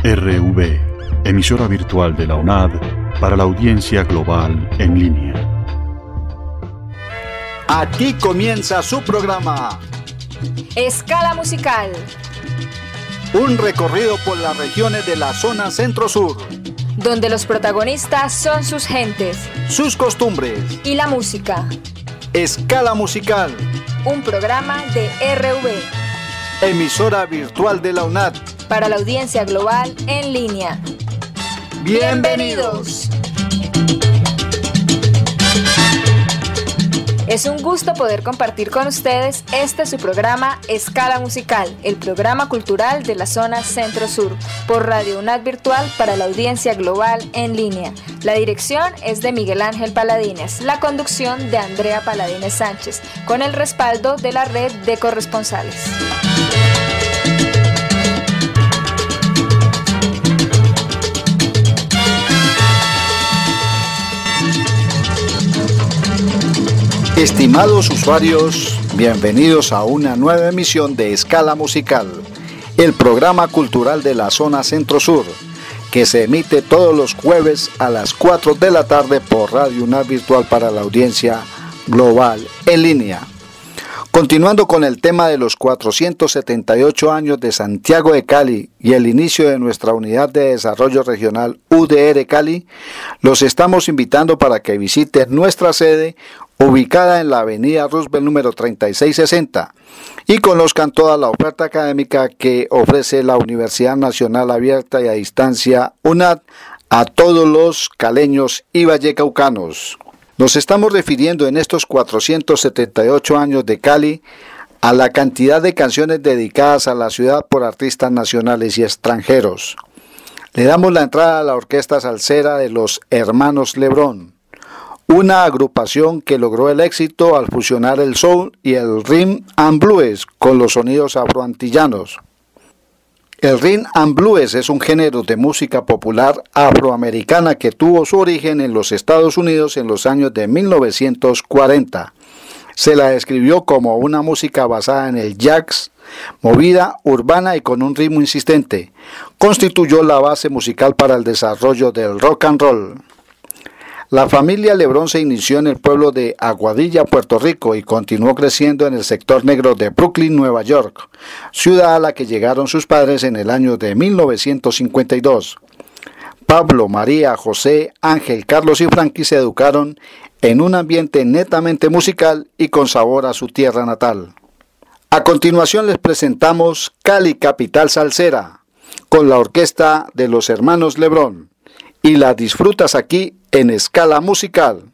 RV, emisora virtual de la UNAD para la audiencia global en línea. Aquí comienza su programa Escala Musical. Un recorrido por las regiones de la zona centro-sur, donde los protagonistas son sus gentes, sus costumbres y la música. Escala Musical, un programa de RV, emisora virtual de la UNAD para la audiencia global en línea. ¡Bienvenidos! Es un gusto poder compartir con ustedes su programa Escala Musical, el programa cultural de la zona Centro-Sur, por Radio UNAD Virtual para la audiencia global en línea. La dirección es de Miguel Ángel Paladines, la conducción de Andrea Paladines Sánchez, con el respaldo de la red de corresponsales. Estimados usuarios, bienvenidos a una nueva emisión de Escala Musical, el programa cultural de la zona Centro-Sur, que se emite todos los jueves a las 4 de la tarde por Radio UNAD Virtual para la audiencia global en línea. Continuando con el tema de los 478 años de Santiago de Cali y el inicio de nuestra Unidad de Desarrollo Regional UDR Cali, los estamos invitando para que visiten nuestra sede ubicada en la avenida Roosevelt número 3660 y conozcan toda la oferta académica que ofrece la Universidad Nacional Abierta y a Distancia UNAD a todos los caleños y vallecaucanos. Nos estamos refiriendo en estos 478 años de Cali a la cantidad de canciones dedicadas a la ciudad por artistas nacionales y extranjeros. Le damos la entrada a la orquesta salsera de los Hermanos Lebrón, una agrupación que logró el éxito al fusionar el soul y el rhythm and blues con los sonidos afroantillanos. El rhythm and blues es un género de música popular afroamericana que tuvo su origen en los Estados Unidos en los años de 1940. Se la describió como una música basada en el jazz, movida, urbana y con un ritmo insistente. Constituyó la base musical para el desarrollo del rock and roll. La familia Lebrón se inició en el pueblo de Aguadilla, Puerto Rico, y continuó creciendo en el sector negro de Brooklyn, Nueva York, ciudad a la que llegaron sus padres en el año de 1952. Pablo, María, José, Ángel, Carlos y Frankie se educaron en un ambiente netamente musical y con sabor a su tierra natal. A continuación les presentamos Cali, capital salsera, con la orquesta de los Hermanos Lebrón, y la disfrutas aquí en Escala Musical.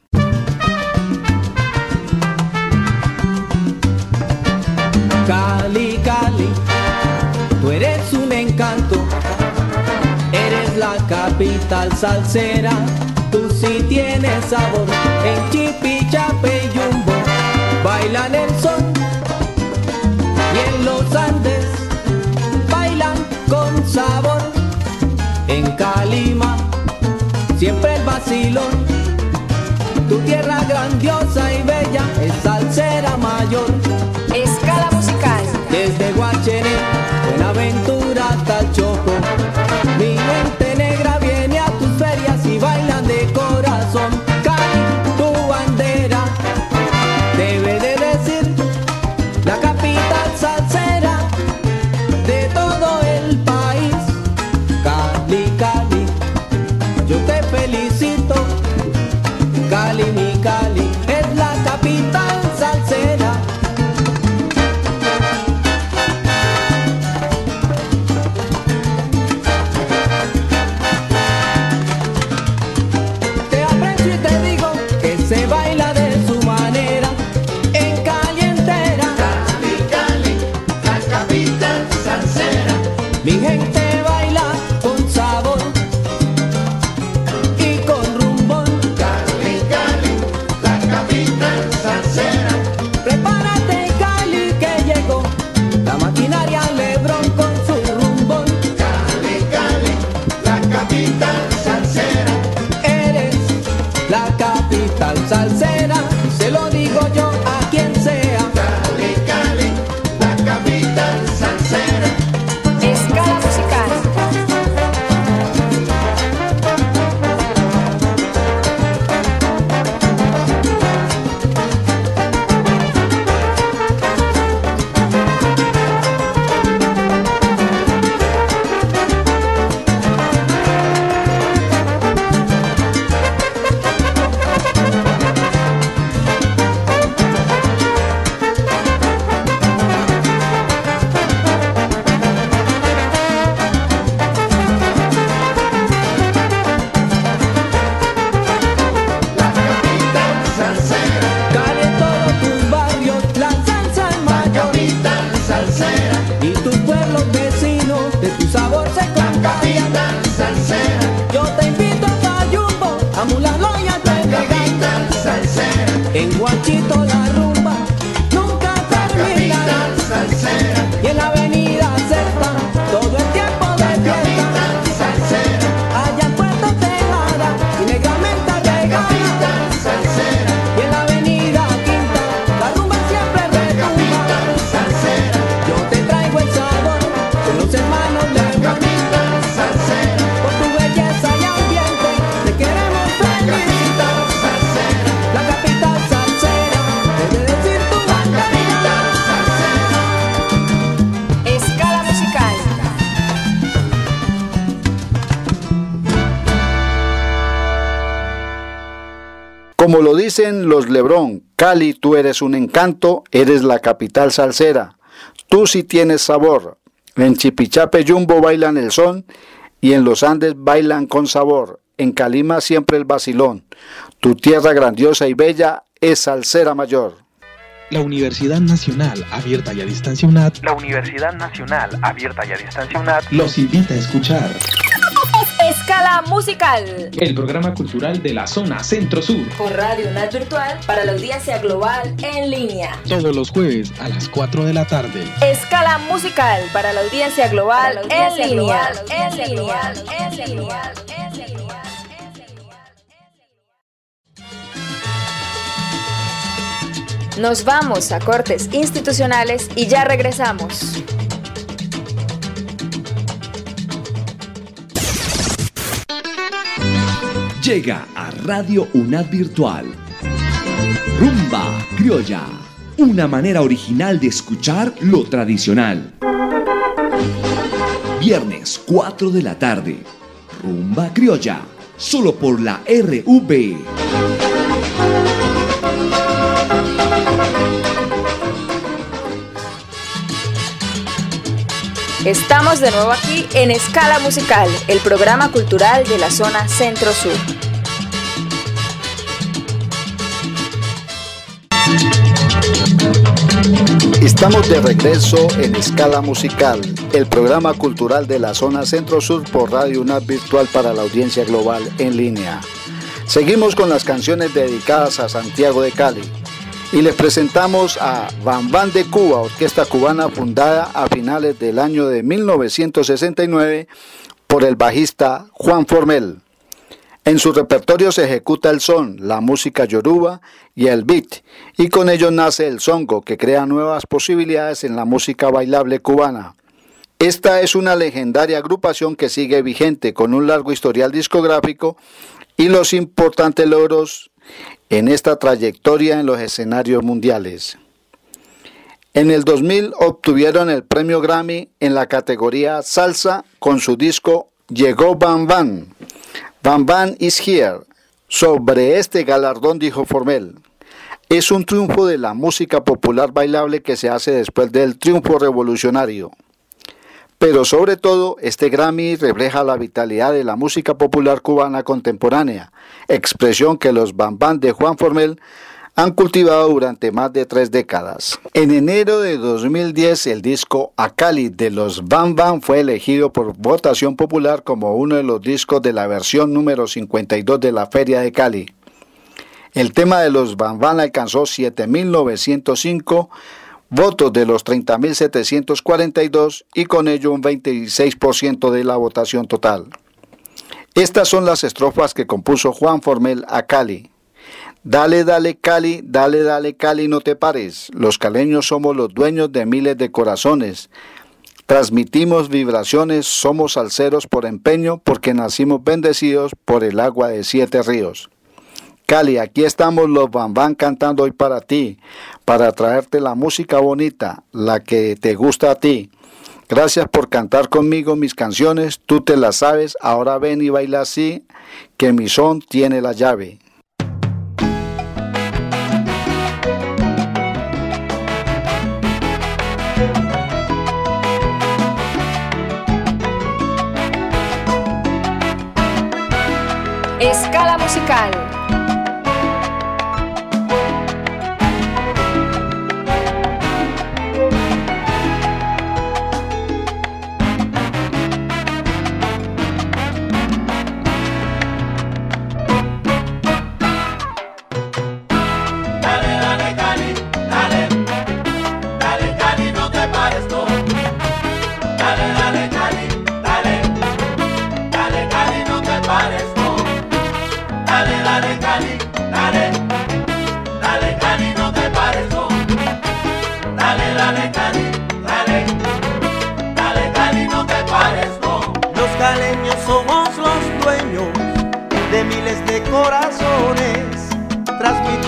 Cali, Cali, tú eres un encanto, eres la capital salsera, tú sí tienes sabor, en Chipichape y Jumbo bailan el son, y en los Andes bailan con sabor, en Calima siempre el vacilón, tu tierra grandiosa y bella es salsera mayor. Escala Musical. Desde Guachené, Buenaventura hasta el Choco, mi gente negra viene a tus ferias y bailan de corazón. Cali, tu bandera debe de decir la capital salsera de todo el país. Cali, Cali, yo te felicito, Cali, mi Cali, es la capital salsera y tus pueblos vecinos de tu sabor se contagian. La capital salsera. Yo te invito a Cayumbo, a Mulalo y a La capital salsera. en Guachito la rumba nunca La termina. capital salsera. Y en la avenida Celta todo el tiempo de La fiesta. capital salsera. Allá en Puerto Tejada y negramente La regala. capital salsera. Y en la avenida Quinta la rumba siempre La retumba. capital salsera. Yo te traigo el sabor de los hermanos La Lebrón. capital salsera. Por tu belleza y ambiente te queremos La felicitar. capital salsera. La capital salsera debe decir tu La capital salsera. Escala musical. Como lo dicen los Lebrón, Cali, tú eres un encanto, eres la capital salsera. Tú sí tienes sabor. En Chipichape Jumbo bailan el son y en los Andes bailan con sabor. En Calima siempre el vacilón. Tu tierra grandiosa y bella es salsera mayor. La Universidad Nacional Abierta y a Distancia UNAD los invita a escuchar Escala musical. el programa cultural de la zona Centro-Sur Por Radio UNAD Virtual para la audiencia global en línea. todos los jueves a las 4 de la tarde. Escala musical para la audiencia global en línea. Nos vamos a cortes institucionales y ya regresamos. Llega a Radio UNAD Virtual Rumba Criolla, una manera original de escuchar lo tradicional. Viernes 4 de la tarde, Rumba Criolla, solo por la RV. Estamos de nuevo aquí en Escala Musical, el programa cultural de la zona Centro-Sur. Estamos de regreso en Escala Musical, el programa cultural de la zona Centro-Sur por Radio UNAD Virtual para la audiencia global en línea. Seguimos con las canciones dedicadas a Santiago de Cali y les presentamos a Bam Bam de Cuba, orquesta cubana fundada a finales del año de 1969 por el bajista Juan Formel. En su repertorio se ejecuta el son, la música yoruba y el beat, y con ello nace el songo, que crea nuevas posibilidades en la música bailable cubana. Esta es una legendaria agrupación que sigue vigente con un largo historial discográfico y los importantes logros en esta trayectoria en los escenarios mundiales. En el 2000 obtuvieron el premio Grammy en la categoría Salsa con su disco Llegó Bam Bam. Bam Bam is here. Sobre este galardón dijo Formel: es un triunfo de la música popular bailable que se hace después del triunfo revolucionario. Pero sobre todo, este Grammy refleja la vitalidad de la música popular cubana contemporánea, expresión que los Bam Bam de Juan Formel han cultivado durante más de 3 décadas. En enero de 2010, el disco A Cali de los Bam Bam fue elegido por votación popular como uno de los discos de la versión número 52 de la Feria de Cali. El tema de los Bam Bam alcanzó 7.905 votos de los 30.742 y con ello un 26% de la votación total. Estas son las estrofas que compuso Juan Formel a Cali. Dale, dale Cali, no te pares. Los caleños somos los dueños de miles de corazones. Transmitimos vibraciones, somos salseros por empeño, porque nacimos bendecidos por el agua de 7 ríos. Cali, aquí estamos los Bam Bam cantando hoy para ti, para traerte la música bonita, la que te gusta a ti. Gracias por cantar conmigo mis canciones, tú te las sabes, ahora ven y baila así, que mi son tiene la llave. Escala musical.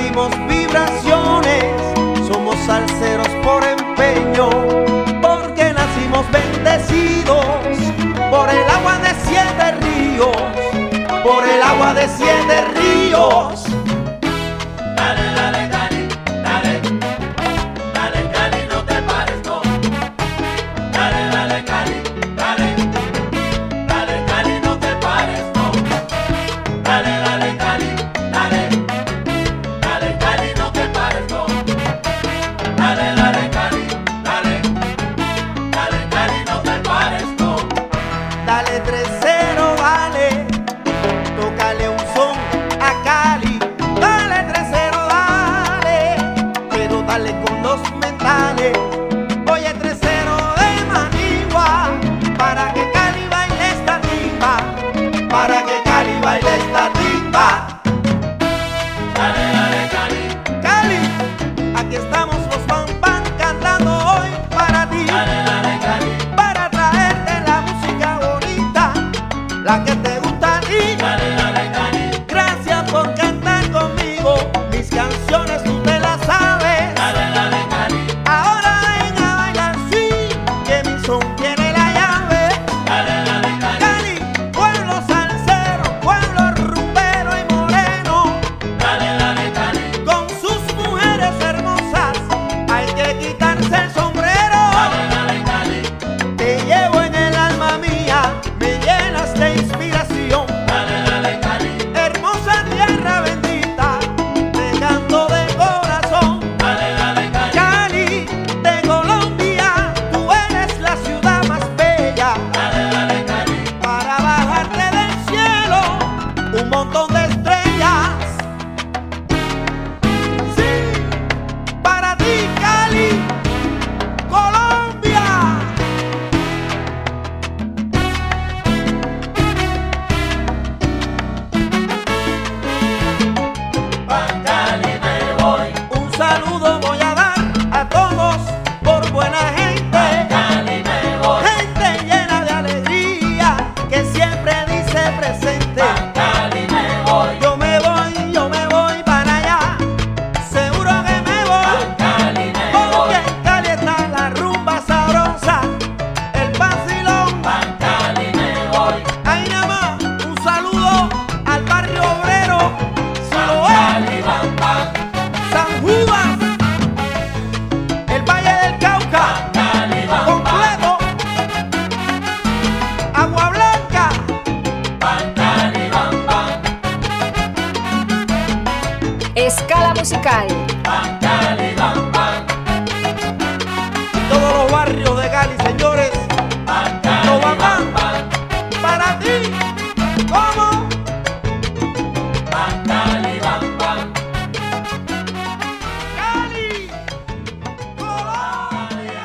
sentimos vibraciones, somos salseros por empeño, porque nacimos bendecidos por el agua de 7 ríos, por el agua de 7 ríos. Dale, dale, Cali, dale, dale, Cali, no te pares, no. Dale, dale, Cali, dale, dale, Cali, no te pares, no. Dale, dale, Cali, dale, dale, Cali, no te pares, no. Dale, dale, Cali, dale, dale, Cali, no te pares, no. Dale 3-0, dale, tócale un son a Cali. Dale 3-0, dale, pero dale con los mentales. Oye 3-0 de Manigua, para que Cali baile esta timba, para que Cali baile esta timba. Dale, dale, Cali, Cali, aquí estamos los Bam cantando hoy para ti, dale, dale, Cali, para traerte la música bonita, la que te gusta a ti. dale, dale, Cali, Gracias por cantar conmigo, mis canciones tú te las sabes. dale, dale, Cali, Ahora ven a bailar, sí, que mi son tiene la llave. dale, dale, Cali, Cali, pueblo salsero, pueblo rumbero y moreno, dale, dale, Cali, con sus mujeres hermosas, hay que quitarse el sombrero. dale, dale, Cali, Te llevo en el alma mía, me llenas de inspiración. dale, dale, Cali, Hermosa tierra bendita, te canto de corazón. dale, dale, Cali, Cali, de Colombia, tú eres la ciudad más bella. dale, dale, Cali, Para bajarte del cielo, un montón de estrellas. Sí, para ti, Cali, Colombia. pa' Cali me voy, Un saludo voy a dar a todos por buena gente. Cali me voy, Gente llena de alegría que siempre dice presente. pa' Cali me voy, Yo me voy para allá. Seguro que me voy. Cali me Porque voy, en Cali está la rumba sabrosa, el vacilón. pa' Cali me voy, Ahí nada más, un saludo al barrio obrero, Cali Siloé, bam bam, San Judas, el Valle del Cauca, Cali bam bam, completo, Agua Blanca. pa' Cali bam bam, Escala musical. pa' Cali bam bam, Y todos los barrios de Cali, señores, pa' no Cali van bam más bam, para ti. ¿Cómo? pa' Cali bam bam, Cali, Colombia.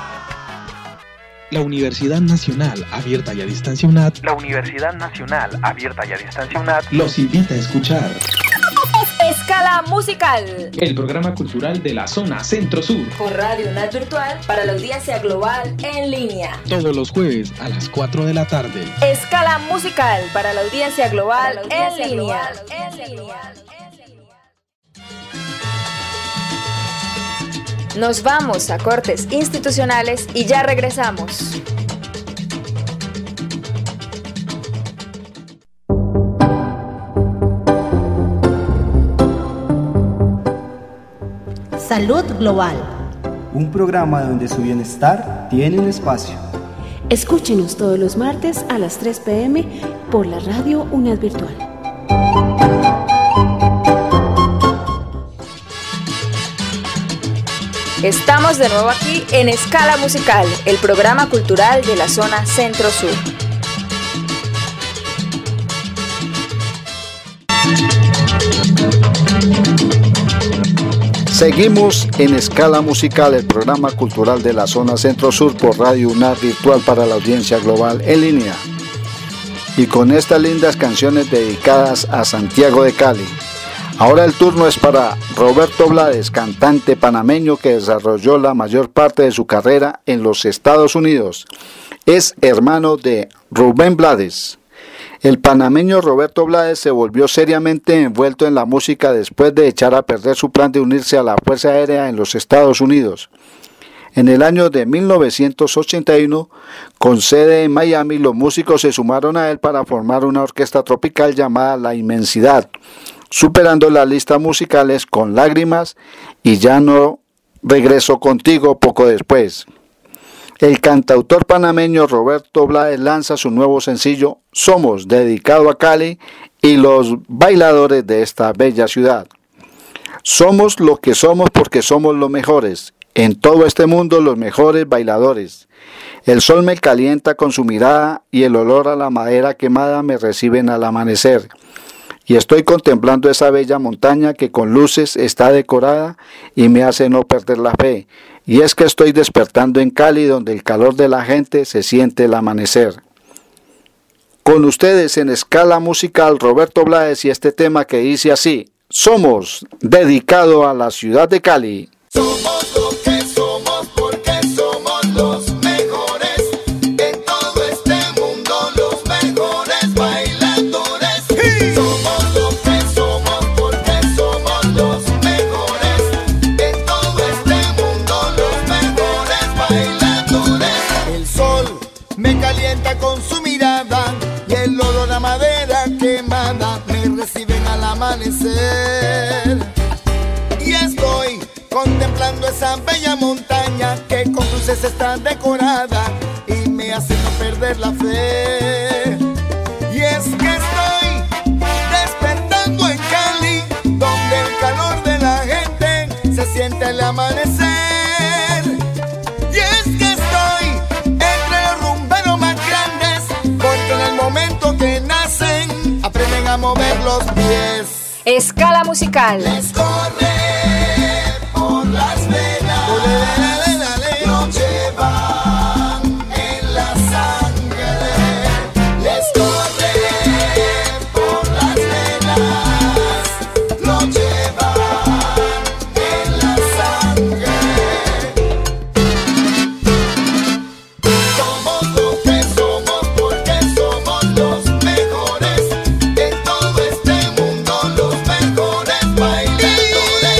La Universidad Nacional Abierta y a Distancia UNAD La Universidad Nacional Abierta y a Distancia UNAD los invita a escuchar Escala musical. el programa cultural de la zona Centro-Sur. Por Radio UNAD Virtual para la audiencia global en línea. Todos los jueves a las 4 de la tarde. Escala musical para la audiencia global en línea. Nos vamos a cortes institucionales y ya regresamos. Salud Global. Un programa donde su bienestar tiene un espacio. Escúchenos todos los martes a las 3 p.m. por la radio UNAD Virtual. Estamos de nuevo aquí en Escala Musical, el programa cultural de la zona Centro-Sur. Seguimos en Escala Musical, el programa cultural de la zona Centro-Sur por Radio UNAD Virtual para la audiencia global en línea. Y con estas lindas canciones dedicadas a Santiago de Cali. Ahora el turno es para Roberto Blades, cantante panameño que desarrolló la mayor parte de su carrera en los Estados Unidos. Es hermano de Rubén Blades. El panameño Roberto Blades se volvió seriamente envuelto en la música después de echar a perder su plan de unirse a la Fuerza Aérea en los Estados Unidos. En el año de 1981, con sede en Miami, los músicos se sumaron a él para formar una orquesta tropical llamada La Inmensidad, superando las listas musicales con Lágrimas y Ya no regreso contigo poco después. El cantautor panameño Roberto Blades lanza su nuevo sencillo Somos, dedicado a Cali y los bailadores de esta bella ciudad. Somos lo que somos porque somos los mejores, en todo este mundo los mejores bailadores. El sol me calienta con su mirada y el olor a la madera quemada me reciben al amanecer. Y estoy contemplando esa bella montaña que con luces está decorada y me hace no perder la fe. Y es que estoy despertando en Cali, donde el calor de la gente se siente el amanecer. Con ustedes en Escala Musical, Roberto Blades y este tema que dice así: Somos, dedicado a la ciudad de Cali. Somos lo que somos porque somos los mejores en todo este mundo, los mejores bailadores. ¡Sí! Somos lo que somos porque somos los mejores en todo este mundo, los mejores bailadores. El sol me calienta con su mirada y el olor a madera quemada me reciben al amanecer. Y estoy contemplando esa bella montaña que con luces está decorada y me hace no perder la fe. Y es que estoy despertando en Cali, donde el calor de la gente se siente al amanecer. Y es que estoy entre los rumberos más grandes, porque en el momento que nacen aprenden a mover los pies. Escala Musical. Les corre por las venas, lo llevan en la sangre. Les corre por las venas, lo llevan en la sangre. Somos lo que somos porque somos los mejores en todo este mundo, los mejores bailadores.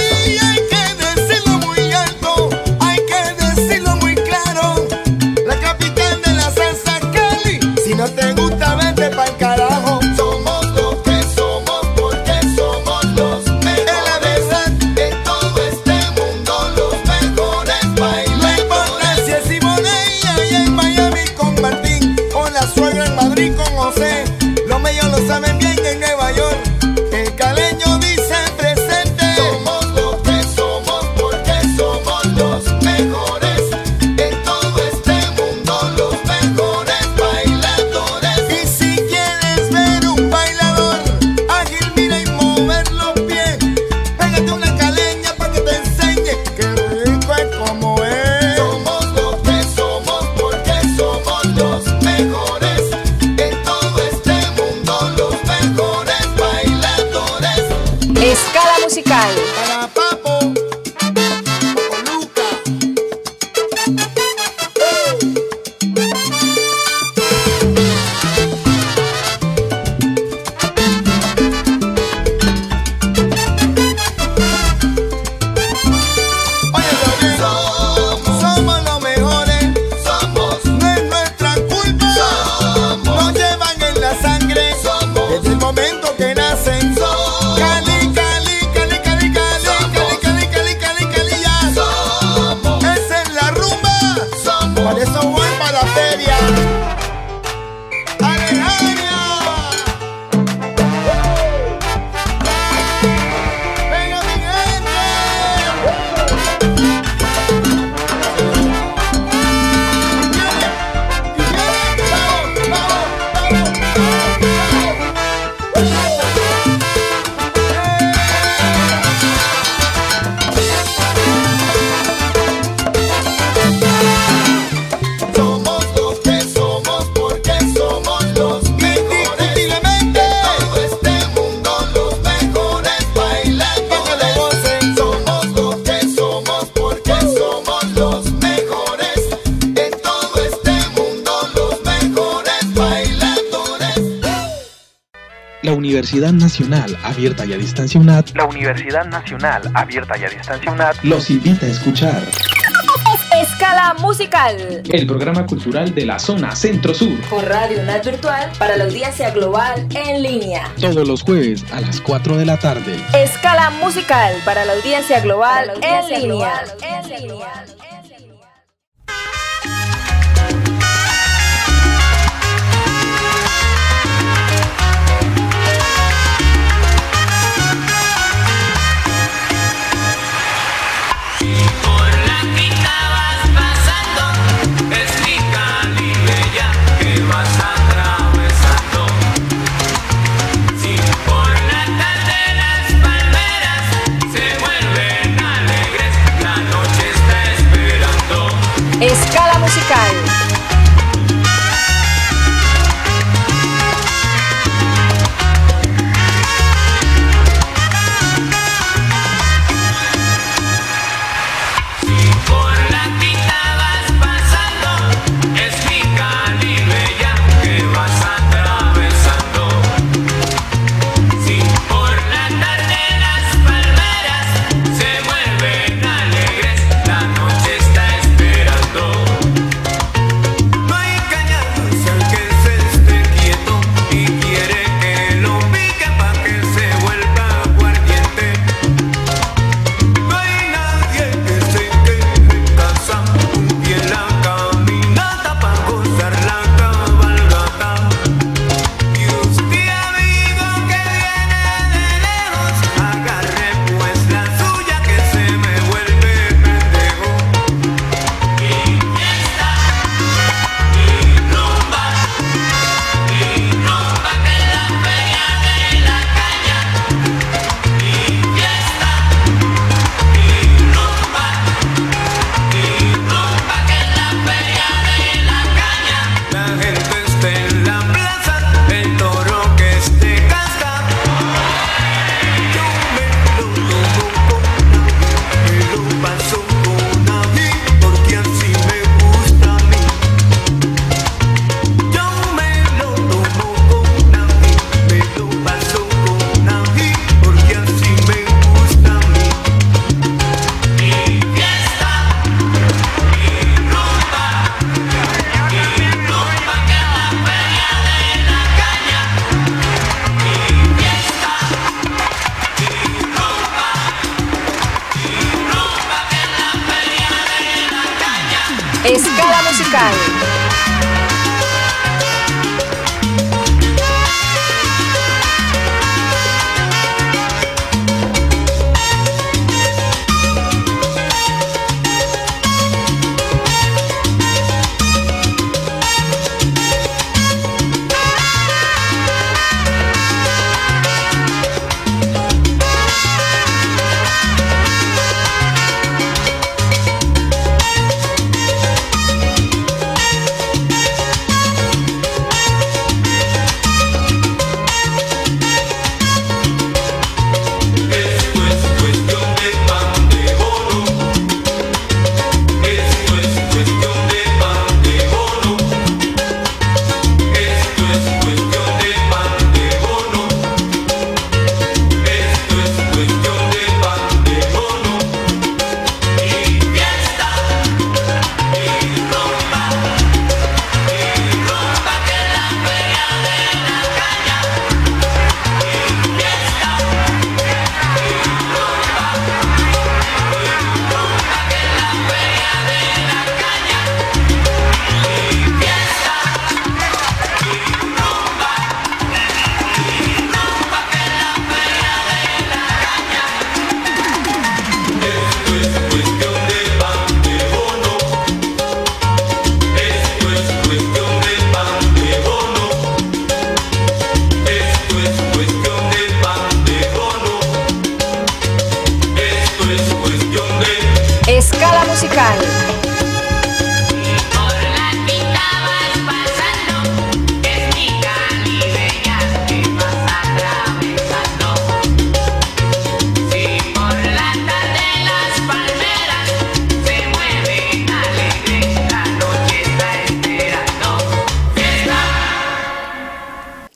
La Universidad Nacional Abierta y a Distancia UNAD, La Universidad Nacional Abierta y a Distancia UNAD los invita a escuchar Escala Musical, el programa cultural de la zona Centro-Sur, por Radio UNAD Virtual para la audiencia global en línea. todos los jueves a las 4 de la tarde. Escala Musical para la audiencia global en línea. Se vuelven alegres, la noche está esperando.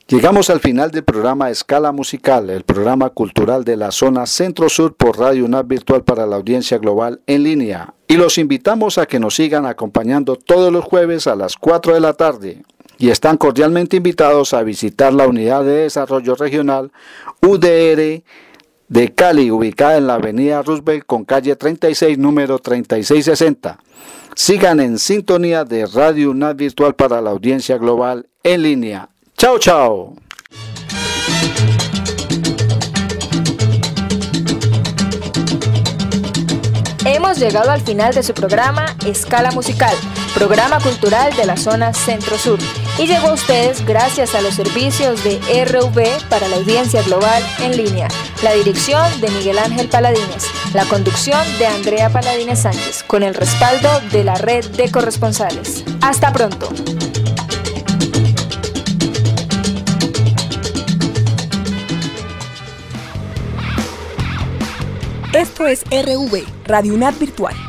Llegamos al final del programa Escala Musical, el programa cultural de la zona Centro-Sur por Radio UNAD Virtual para la audiencia global en línea. Y los invitamos a que nos sigan acompañando todos los jueves a las 4 de la tarde. Y están cordialmente invitados a visitar la Unidad de Desarrollo Regional UDR de Cali, ubicada en la avenida Roosevelt con calle 36, número 3660. Sigan en sintonía de Radio UNAD Virtual para la audiencia global en línea. ¡Chao, chao! Hemos llegado al final de su programa Escala Musical, programa cultural de la zona Centro-Sur, y llegó a ustedes gracias a los servicios de RV para la audiencia global en línea, la dirección de Miguel Ángel Paladines, la conducción de Andrea Paladines Sánchez, con el respaldo de la red de corresponsales. ¡Hasta pronto! Esto es RV, Radio UNAD Virtual.